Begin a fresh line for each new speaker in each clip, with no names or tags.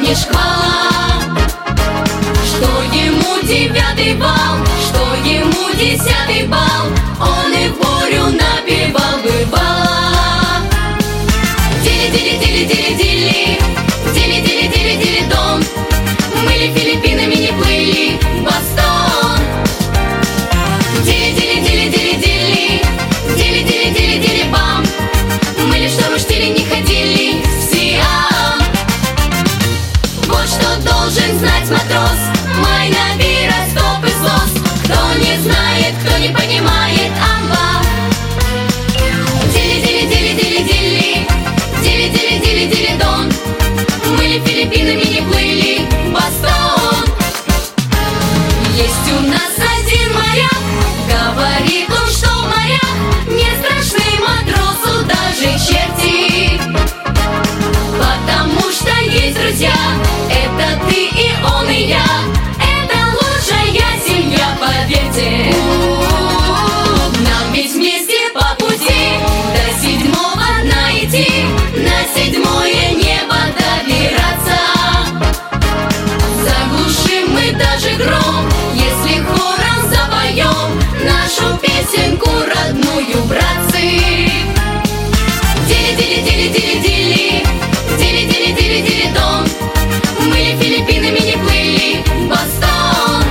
не шквала. Что ему 9-й балл, что ему 10-й балл, он и в бурю напевал бывало. Дили-дили-дили-дили-дили, дили-дили-дили-дили-дон, мы ли Филиппинами не плыли в Бостон. Дили-дили-дили-дили-дили, дили-дили-дили-дили-бам, мы ли в шторм штиле не ходили в Сиам. Вот что должен знать матрос, Майнаби, Ростов и Слос. Кто не знает, кто не понимает, амба. Дили-дили-дили-дили-дили, дили-дили-дили-дили-дон, мы ли Филиппинами не плыли в Бостон. Есть у нас один моряк, говорит он, что в морях не страшны матросу даже черти, потому что есть друзья, это ты и он и я, это лучшая семья, поверьте. Нам ведь вместе по пути до 7-го дна идти, на 7-е небо добираться. Заглушим мы даже гром, если хором запоем нашу песенку родную, братцы. Дили-дили-дили-дили-дили, дили-дили-дили-дили-дон, мы ли Филиппинами не плыли в Бостон.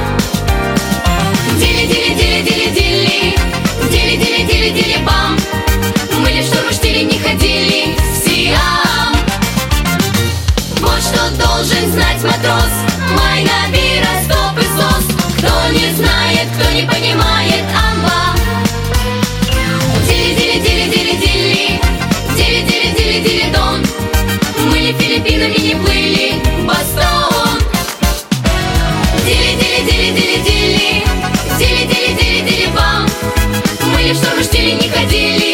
Дили-дили-дили-дили-дили, дили-дили-дили-дили-бам, мы ли в шторм штиле не ходили в Сиам. Вот что должен знать матрос, Майнаби, Ростов и Слос. Кто не знает, кто не понимает, амба. Дили-дили-дили-дили-дили, дили-дили-дили-дили-дон, мы ли Филиппинами не плыли в Бостон. Дили-дили-дили-дили-дили, дили-дили-дили-дили-бам, мы ли в шторм штиле не ходили